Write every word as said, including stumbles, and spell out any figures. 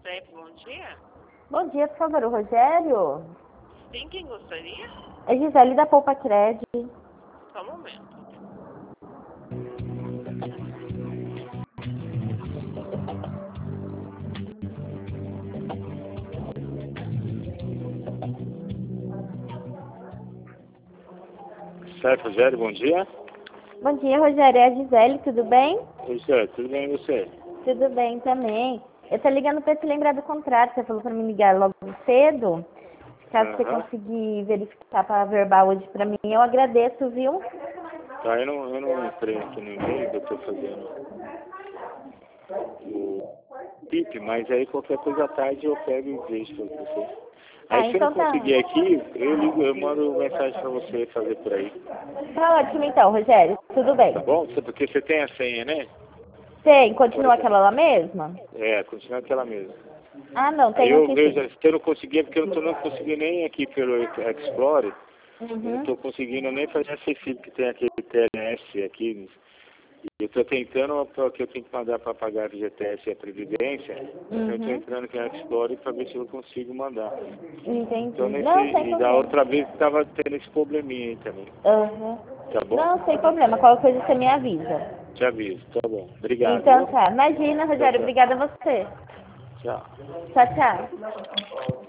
C E P, bom dia. Bom dia, por favor, o Rogério? Sim, quem gostaria? É Gisele da Poupa Cred. Só um momento. Certo, Rogério, bom dia. Bom dia, Rogério. É a Gisele, tudo bem? Oi, certo, tudo bem e você? Tudo bem também. Eu tô ligando para te lembrar do contrato. Você falou para me ligar logo cedo. Caso você Aham. conseguir verificar para verbal hoje para mim, eu agradeço, viu? Tá, eu não, eu não entrei aqui no e-mail que eu tô fazendo o P I P, mas aí qualquer coisa à tarde eu pego e vejo pra você. Ah, Aí se eu não então tá. conseguir aqui, eu ligo, eu mando mensagem pra você fazer por aí. Tá ótimo então, Rogério. Tudo bem. Tá bom? Você- Porque você tem a senha, né? Tem, continua aquela lá mesma? É, continua aquela mesma. Ah, não, Aí tem eu aqui vejo, sim. se eu não conseguir, é porque eu não tô não consegui nem aqui pelo Explorer, eu não Uhum. tô conseguindo nem fazer acessível, que tem aquele T L S aqui. Eu estou tentando, porque eu tenho que mandar para pagar a F G T S e a Previdência, então eu estou Uhum. entrando aqui no Explorer para ver se eu consigo mandar. Entendi. Então, nesse, Não, sem e da problema. outra vez estava tendo esse probleminha aí também. Uhum. Tá bom? Não, sem problema. Qualquer coisa você me avisa. Te aviso, tá bom. Obrigado, Então viu? tá. Imagina, Tchau, Rogério. tchau. Obrigada a você. Tchau. Tchau, tchau.